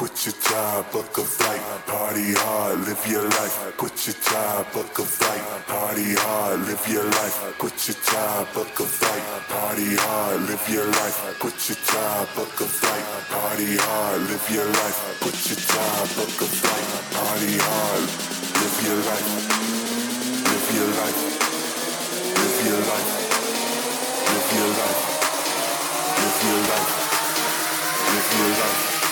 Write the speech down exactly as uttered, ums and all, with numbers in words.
quit your job, book a flight, party hard, live your life. Quit your job, book a flight, party hard, live your life. Quit your job, book a flight, party hard, live your life. Quit your job, book a flight, party hard, live your life. Quit your job, book a flight, party hard, live your life. Live your life. Live your life. Live your life. Live your life. Live your life.